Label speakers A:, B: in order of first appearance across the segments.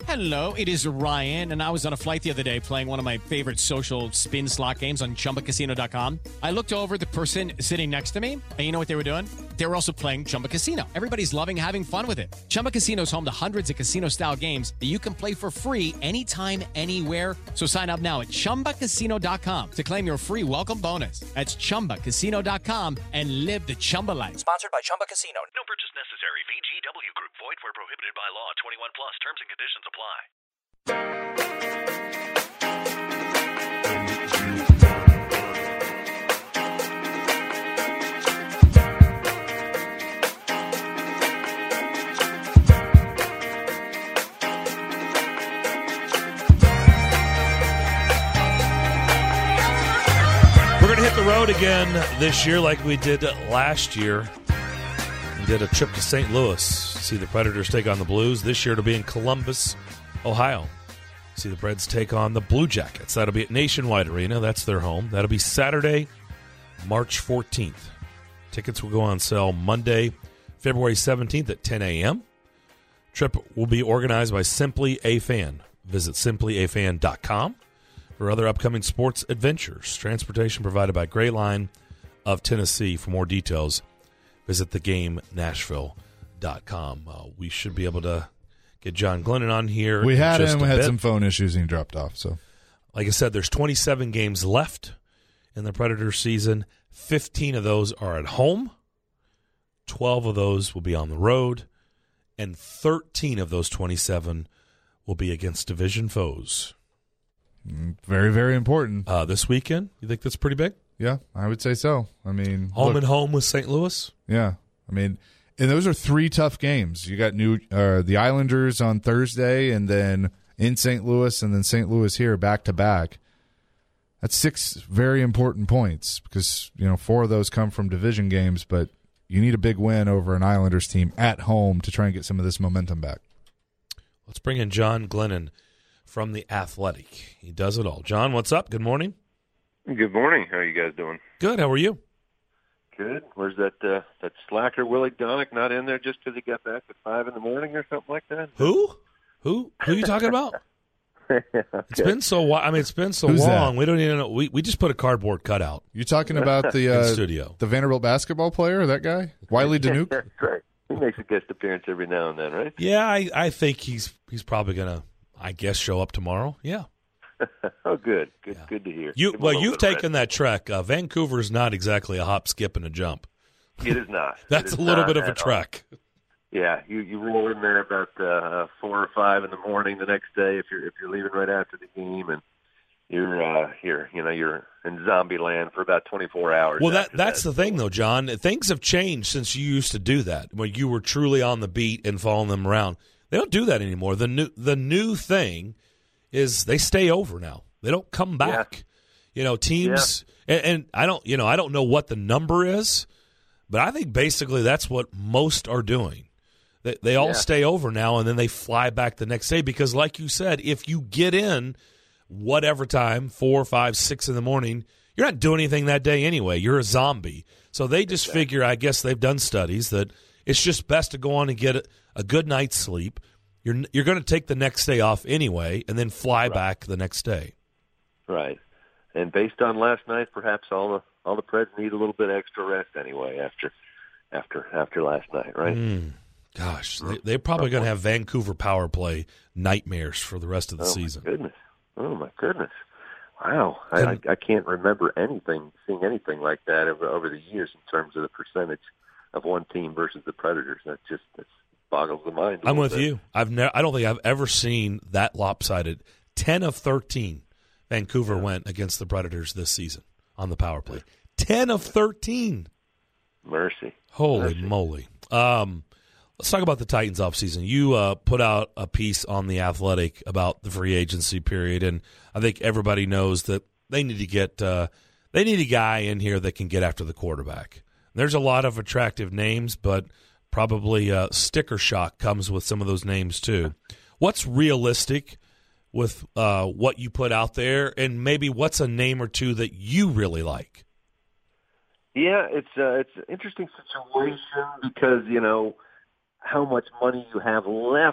A: Hello, it is Ryan, and I was on a flight the other day playing one of my favorite social spin slot games on ChumbaCasino.com. I looked over at the person sitting next to me, and you know what they were doing? They were also playing Chumba Casino. Everybody's loving having fun with it. Chumba Casino is home to hundreds of casino-style games that you can play for free anytime, anywhere. So sign up now at ChumbaCasino.com to claim your free welcome bonus. That's ChumbaCasino.com and live the Chumba life.
B: Sponsored by Chumba Casino.
C: No purchase necessary. VGW Group. Void where prohibited by law. 21 plus. Terms and conditions apply.
D: We're going to hit the road again this year like we did last year. We did a trip to St. Louis. See the Predators take on the Blues. This year it'll be in Columbus, Ohio. See the Preds take on the Blue Jackets. That'll be at Nationwide Arena. That's their home. That'll be Saturday, March 14th. Tickets will go on sale Monday, February 17th at 10 a.m. Trip will be organized by Simply a Fan. Visit simplyafan.com for other upcoming sports adventures. Transportation provided by Gray Line of Tennessee. For more details, visit thegamenashville.com. We should be able to get John Glennon on here.
E: We had him. We had
D: bit.
E: some phone issues and he dropped off. So,
D: like I said, there's 27 games left in the Predators season. 15 of those are at home. 12 of those will be on the road. And 13 of those 27 will be against division foes.
E: Very, very important.
D: This weekend, you think that's pretty big?
E: Yeah, I would say so. I mean,
D: home and home with St. Louis?
E: Yeah. I mean, and those are three tough games. You got the Islanders on Thursday, and then in St. Louis, and then St. Louis here back to back. That's 6 very important points because, 4 of those come from division games, but you need a big win over an Islanders team at home to try and get some of this momentum back.
D: Let's bring in John Glennon from The Athletic. He does it all. John, what's up? Good morning.
F: Good morning. How are you guys doing?
D: Good. How are you?
F: Good. Where's that slacker Willie Donick not in there just because he got back at 5 in the morning or something like that?
D: Who are you talking about?
F: Okay.
D: It's been so. I mean, it's been so
E: Who's
D: long.
E: that?
D: We don't even know. We just put a cardboard cutout
E: You talking about
D: in
E: the
D: studio.
E: the Vanderbilt basketball player, that guy? Wiley Danuke?
F: That's right. He makes a guest appearance every now and then, right?
D: Yeah, I think he's probably gonna, I guess, show up tomorrow. Yeah.
F: Oh, good. Good to hear.
D: You've taken that trek. Vancouver's not exactly a hop, skip, and a jump.
F: It is not.
D: That's
F: It is
D: a little
F: not
D: to a
F: at all.
D: trek.
F: Yeah, you roll in there about 4 or 5 in the morning the next day if you're leaving right after the game, and you're in zombie land for about 24 hours.
D: Well, that's the thing, though, John. Things have changed since you used to do that, when you were truly on the beat and following them around. They don't do that anymore. The new thing is they stay over now. They don't come back. Yeah. Teams, and I don't know what the number is, but I think basically that's what most are doing. They all stay over now, and then they fly back the next day because, like you said, if you get in whatever time, 4, 5, 6 in the morning, you're not doing anything that day anyway. You're a zombie. So they just figure, I guess they've done studies, that it's just best to go on and get a good night's sleep. You're going to take the next day off anyway, and then fly back the next day.
F: Right. And based on last night, perhaps all the Preds need a little bit extra rest anyway after last night, right?
D: Gosh, they're probably going to have Vancouver power play nightmares for the rest of the season.
F: Oh, my goodness. Wow. I can't remember seeing anything like that over the years in terms of the percentage of one team versus the Predators. That boggles the mind.
D: I'm with you. I don't think I've ever seen that lopsided. 10 of 13 Vancouver went against the Predators this season on the power play. 10 of 13.
F: Mercy.
D: Holy moly. Let's talk about the Titans offseason. You put out a piece on The Athletic about the free agency period, and I think everybody knows that they need to get they need a guy in here that can get after the quarterback. There's a lot of attractive names, but probably sticker shock comes with some of those names too. What's realistic with what you put out there, and maybe what's a name or two that you really like?
F: Yeah, it's an interesting situation because, how much money you have left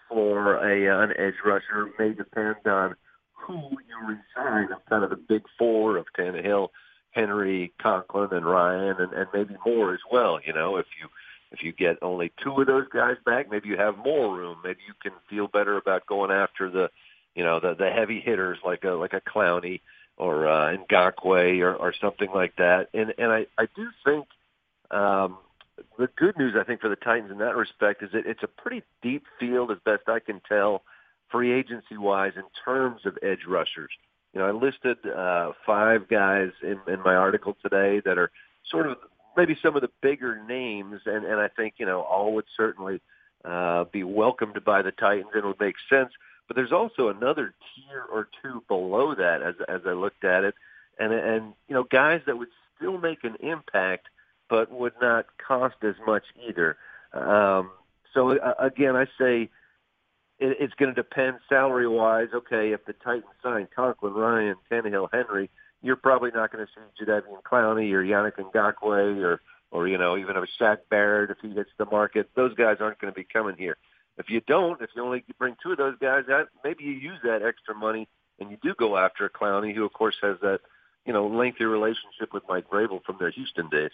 F: for an edge rusher may depend on who you resign of kind of the big four of Tannehill, Henry, Conklin, and Ryan, and maybe more as well. You know, if you get only two of those guys back, maybe you have more room. Maybe you can feel better about going after the heavy hitters like a Clowney or Ngakoue or something like that. And I do think the good news, I think, for the Titans in that respect is that it's a pretty deep field, as best I can tell, free agency-wise in terms of edge rushers. You know, I listed 5 guys in my article today that are sort of maybe some of the bigger names, and I think, you know, all would certainly be welcomed by the Titans and would make sense. But there's also another tier or two below that as I looked at it, and you know, guys that would still make an impact but would not cost as much either. So again, I say it's going to depend salary-wise. Okay, if the Titans sign Conklin, Ryan, Tannehill, Henry, you're probably not going to see Jadeveon Clowney or Yannick Ngakoue or you know, even a Shaq Barrett if he hits the market. Those guys aren't going to be coming here. If you only bring 2 of those guys out, maybe you use that extra money and you do go after a Clowney, who of course has that, you know, lengthy relationship with Mike Vrabel from their Houston days.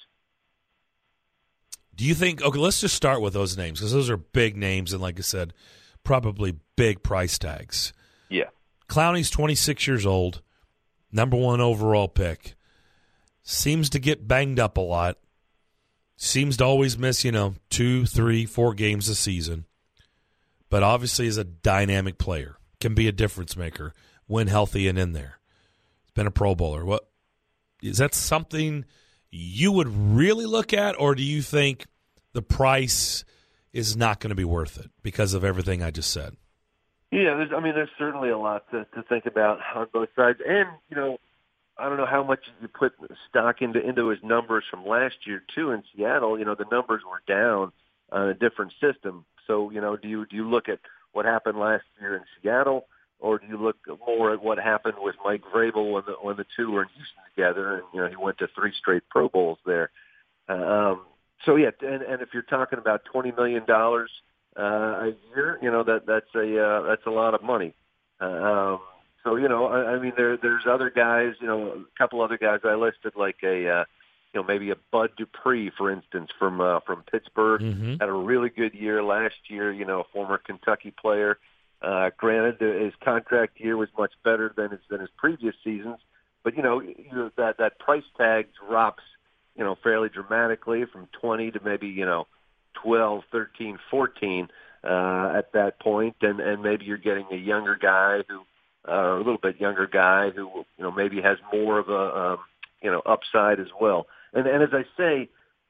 D: Do you think? Okay, let's just start with those names because those are big names and, like I said, probably big price tags.
F: Yeah.
D: Clowney's 26 years old, number 1 overall pick. Seems to get banged up a lot. Seems to always miss, 2, 3, 4 games a season. But obviously is a dynamic player. Can be a difference maker when healthy and in there. He's been a Pro Bowler. What is that something you would really look at, or do you think the price is not going to be worth it because of everything I just said?
F: Yeah, there's certainly a lot to think about on both sides. And, I don't know how much you put stock into his numbers from last year, too, in Seattle. The numbers were down on a different system. So, do you look at what happened last year in Seattle, or do you look more at what happened with Mike Vrabel when the two were in Houston together, and he went to 3 straight Pro Bowls there. So yeah, and if you're talking about $20 million a year, that's a lot of money. So there's other guys, a couple other guys I listed, like maybe a Bud Dupree, for instance, from Pittsburgh.
D: Mm-hmm.
F: Had a really good year last year. A former Kentucky player. Granted, his contract year was much better than his previous seasons, but that price tag drops fairly dramatically from 20 to maybe 12, 13, 14 at that point, and maybe you're getting a younger guy a little bit younger guy who maybe has more of a upside as well. And as I say,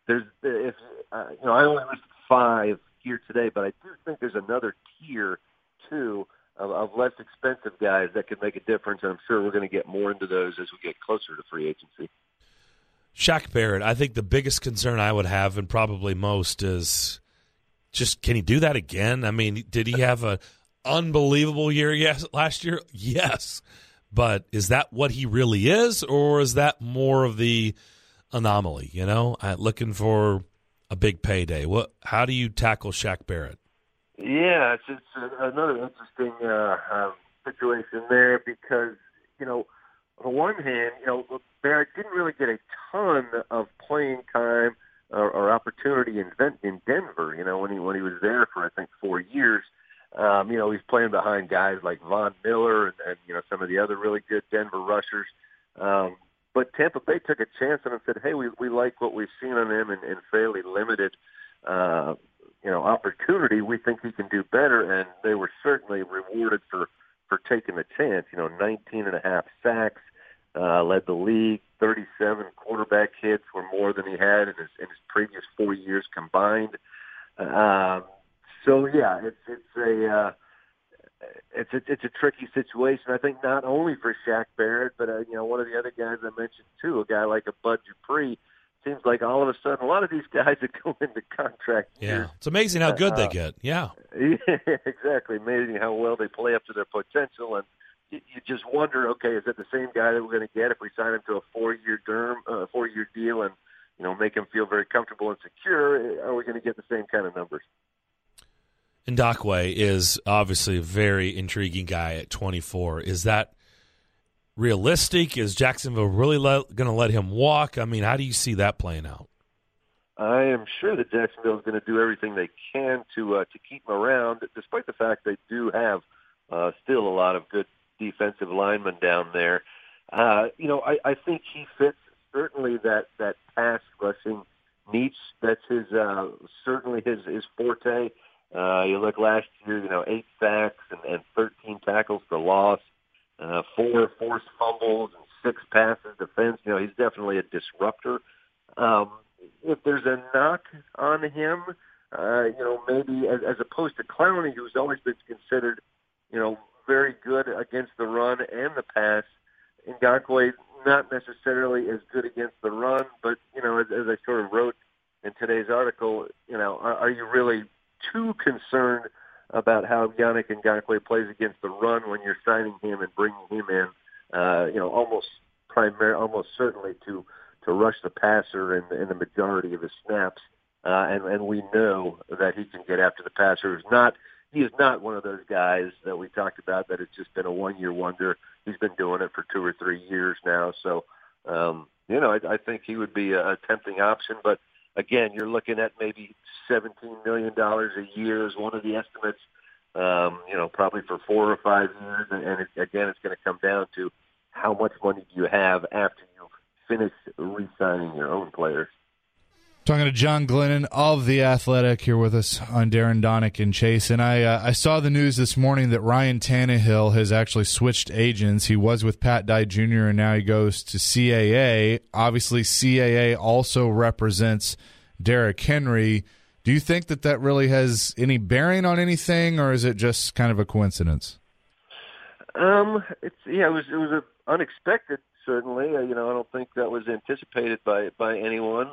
F: I only listed 5 here today, but I do think there's another tier too of less expensive guys that could make a difference, and I'm sure we're going to get more into those as we get closer to free agency.
D: Shaq Barrett, I think the biggest concern I would have, and probably most, is just can he do that again? I mean, did he have an unbelievable year last year? Yes. But is that what he really is, or is that more of the anomaly, looking for a big payday? How do you tackle Shaq Barrett?
F: Yeah, it's another interesting situation there because, on the one hand, Barrett didn't really get a ton of playing time or opportunity in Denver, when he was there for, I think, 4 years. He's playing behind guys like Von Miller and some of the other really good Denver rushers. But Tampa Bay took a chance on him and said, hey, we like what we've seen on him in fairly limited opportunity. We think he can do better, and they were certainly rewarded for taking the chance. 19.5 sacks, led the league. 37 quarterback hits were more than he had in his previous 4 years combined. So yeah, it's a tricky situation. I think not only for Shaq Barrett, but one of the other guys I mentioned too, a guy like a Bud Dupree. Seems like all of a sudden a lot of these guys that go into contract years.
D: It's amazing how good they get. Yeah,
F: exactly. Amazing how well they play up to their potential, and you just wonder, okay, is that the same guy that we're going to get if we sign him to a 4-year term, 4-year deal, and make him feel very comfortable and secure? Are we going to get the same kind of numbers?
D: Ngakoue is obviously a very intriguing guy at 24. Is that realistic? Is Jacksonville really going to let him walk? I mean, how do you see that playing out?
F: I am sure that Jacksonville is going to do everything they can to keep him around, despite the fact they do have still a lot of good defensive linemen down there. I think he fits certainly that pass rushing niche. That's his certainly his forte. You look last year, 8 sacks and 13 tackles for loss, 4 forced fumbles and 6 passes defense. He's definitely a disruptor. If there's a knock on him, maybe as opposed to Clowney, who's always been considered, very good against the run and the pass, Ngakoue not necessarily as good against the run, but, as I sort of wrote in today's article, are you really too concerned about how Yannick Ngakoue plays against the run when you're signing him and bringing him in, almost certainly to rush the passer in the majority of his snaps, and we know that he can get after the passer. He is not one of those guys that we talked about that has just been a one-year wonder. He's been doing it for 2 or 3 years now. So, I think he would be a tempting option. But, again, you're looking at maybe $17 million a year is one of the estimates, probably for 4 or 5 years. And again, it's going to come down to how much money do you have after you finish re-signing your own players.
E: Talking to John Glennon of The Athletic here with us on Darren Donick and Chase. And I saw the news this morning that Ryan Tannehill has actually switched agents. He was with Pat Dye Jr. and now he goes to CAA. Obviously, CAA also represents Derrick Henry. Do you think that really has any bearing on anything, or is it just kind of a coincidence?
F: It was unexpected, certainly. I don't think that was anticipated by anyone.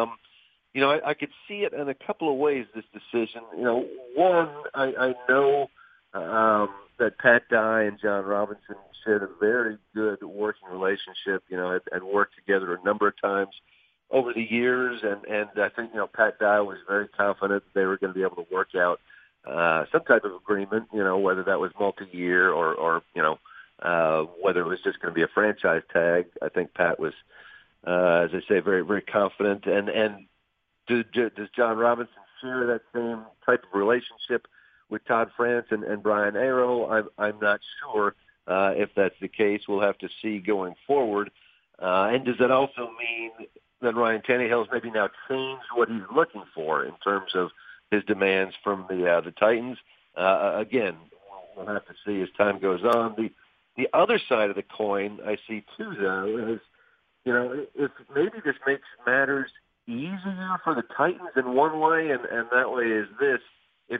F: I could see it in a couple of ways, this decision. One, I know that Pat Dye and John Robinson shared a very good working relationship, and worked together a number of times over the years. And I think, Pat Dye was very confident that they were going to be able to work out some type of agreement, whether that was multi-year or whether it was just going to be a franchise tag. I think Pat was, as I say, very, very confident. And does John Robinson share that same type of relationship with Todd France and Brian Aero? I'm not sure if that's the case. We'll have to see going forward. And does that also mean that Ryan Tannehill's maybe now changed what he's looking for in terms of his demands from the Titans? Again, we'll have to see as time goes on. The other side of the coin I see too, though, is if maybe this makes matters easier for the Titans in one way, and that way is this: if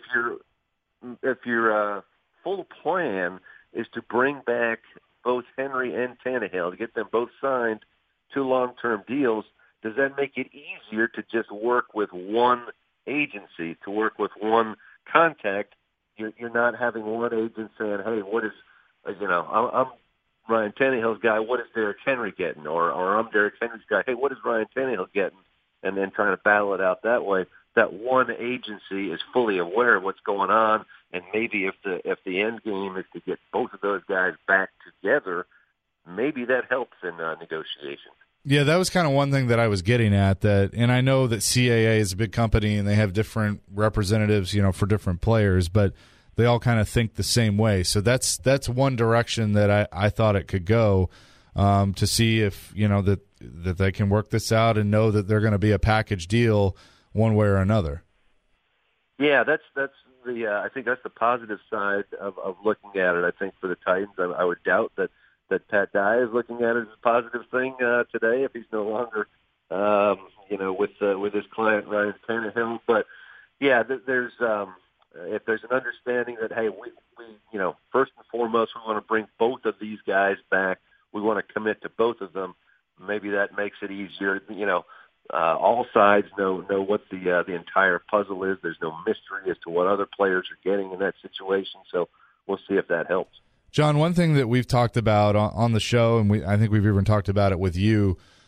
F: your full plan is to bring back both Henry and Tannehill, to get them both signed to long-term deals, does that make it easier to just work with one agency, to work with one contact? You're not having one agent saying, "Hey, what is I'm Ryan Tannehill's guy. What is Derrick Henry getting?" Or I'm Derrick Henry's guy. Hey, what is Ryan Tannehill getting? And then trying to battle it out that way. That one agency is fully aware of what's going on, and maybe if the end game is to get both of those guys back together, maybe that helps in negotiations.
E: Yeah, that was kind of one thing that I was getting at. And I know that CAA is a big company and they have different representatives, for different players, but they all kind of think the same way. So that's one direction that I thought it could go, to see if that they can work this out and know that they're going to be a package deal one way or another.
F: Yeah, that's the I think that's the positive side of looking at it. I think for the Titans, I would doubt that Pat Dye is looking at it as a positive thing today if he's no longer with his client Ryan Tannehill. But yeah, there's if there's an understanding that, hey, we first and foremost we want to bring both of these guys back. We want to commit to both of them. Maybe that makes it easier. All sides know what the entire puzzle is. There's no mystery as to what other players are getting in that situation. So we'll see if that helps.
E: John, one thing that we've talked about on the show, and I think we've even talked about it with you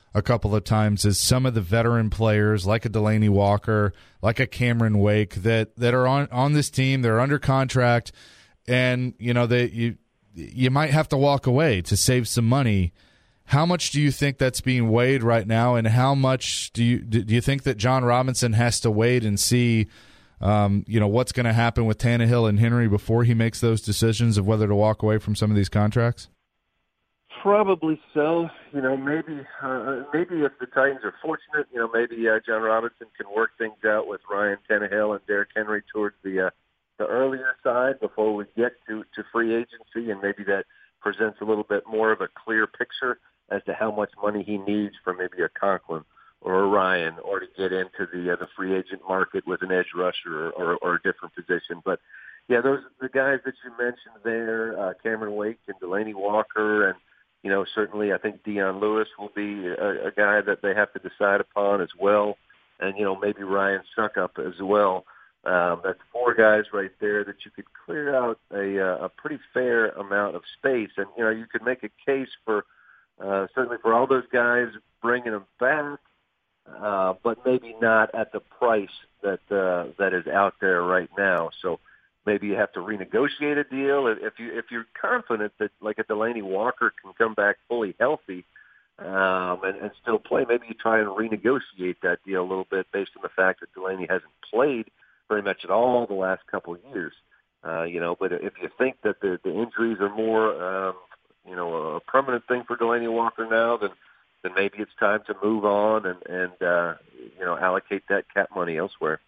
E: a couple of times is some of the veteran players like a Delaney Walker, like a Cameron Wake that are on this team. They're under contract, and you might have to walk away to save some money. How much do you think that's being weighed right now, and how much do you think that John Robinson has to wait and see what's going to happen with Tannehill and Henry before he makes those decisions of whether to walk away from some of these contracts?
F: Probably so. Maybe if the Titans are fortunate, maybe John Robinson can work things out with Ryan Tannehill and Derrick Henry towards the earlier side before we get to free agency, and maybe that presents a little bit more of a clear picture as to how much money he needs for maybe a Conklin or a Ryan, or to get into the free agent market with an edge rusher or a different position. But yeah, those are the guys that you mentioned there, Cameron Wake and Delaney Walker, and certainly I think Dion Lewis will be a guy that they have to decide upon as well. And, maybe Ryan Suckup as well. That's 4 guys right there that you could clear out a pretty fair amount of space. And, you could make a case for certainly for all those guys bringing them back, but maybe not at the price that is out there right now. So maybe you have to renegotiate a deal. If you're confident that like a Delaney Walker can come back fully healthy and still play, maybe you try and renegotiate that deal a little bit based on the fact that Delaney hasn't played very much at all the last couple of years. But if you think that the injuries are more, a permanent thing for Delaney Walker now, then maybe it's time to move on and allocate that cap money elsewhere.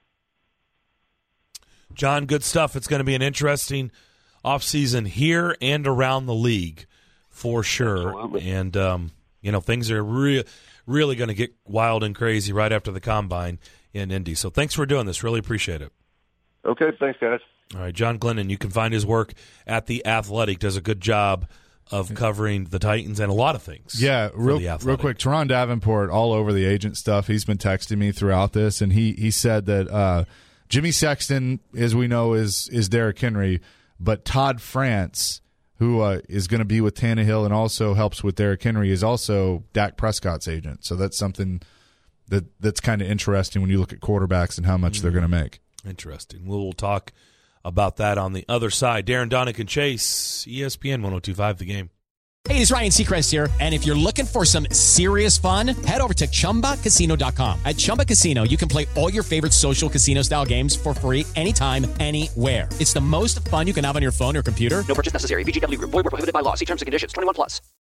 D: John, good stuff. It's going to be an interesting offseason here and around the league for sure. Absolutely. And, things are really going to get wild and crazy right after the Combine in Indy. So thanks for doing this. Really appreciate it.
F: Okay, thanks, guys.
D: All right, John Glennon, you can find his work at The Athletic. Does a good job of covering the Titans and a lot of things.
E: Yeah, real quick, Teron Davenport, all over the agent stuff. He's been texting me throughout this, and he said that Jimmy Sexton, as we know, is Derrick Henry, but Todd France, who is going to be with Tannehill and also helps with Derrick Henry, is also Dak Prescott's agent. So that's something that's kind of interesting when you look at quarterbacks and how much they're going to make.
D: Interesting. We'll talk about that on the other side. Darren Donick and Chase, ESPN 102.5 The Game.
A: Hey, it's Ryan Seacrest here, and if you're looking for some serious fun, head over to ChumbaCasino.com. At Chumba Casino, you can play all your favorite social casino-style games for free anytime, anywhere. It's the most fun you can have on your phone or computer.
B: No purchase necessary. VGW Group. Void where prohibited by law. See terms and conditions. 21+.